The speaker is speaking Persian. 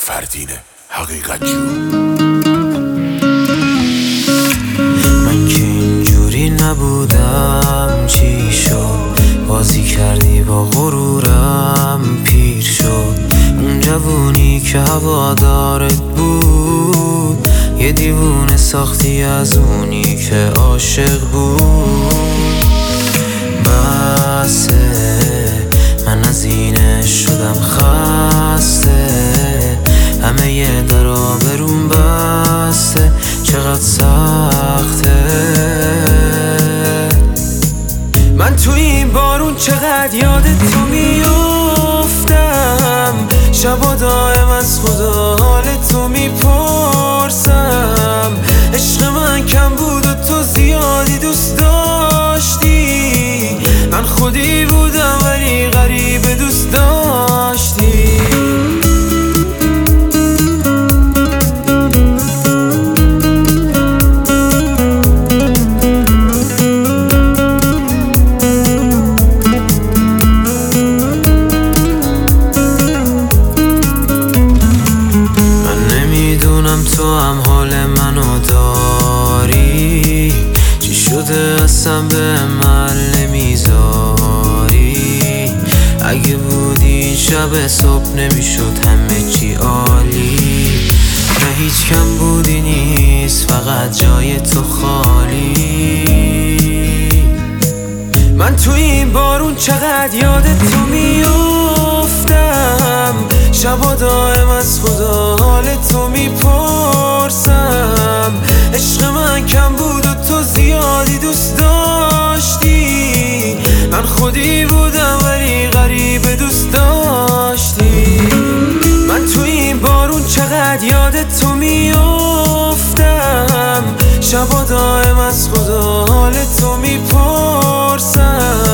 فردین حقیقت جون. من که اینجوری نبودم، چی شد؟ بازی کردی با غرورم، پیر شد اون جوونی که هوادارت بود، یه دیوونه ساختی از اونی که عاشق بود. بسه من از اینه شدم خسته، همه یه درا برون بسته، چقدر سخته. من توی این بارون چقدر یاد تو میافتم، شبا دائم از خدا حال تو میپرسم. عشق من کم بود و تو زیادی دوست داشتی، من خودی بودم ولی غریب دوست داشتی. تو هم حال منو داری، چی شده اصلا به من نمیذاری؟ اگه بودی شب صبح نمیشد همه چی عالی. نه هیچ کم بودی نیست، فقط جای تو خالی. من توی این بارون چقدر یاد تو میافتم، شبا دائم از خدا حال تو میپرسم. عشق من کم بود و تو زیادی دوست داشتی، من خودی بودم ولی غریب دوست داشتی. من توی این بارون چقدر یاد تو میافتم، شبا دائم از خدا حال تو میپرسم.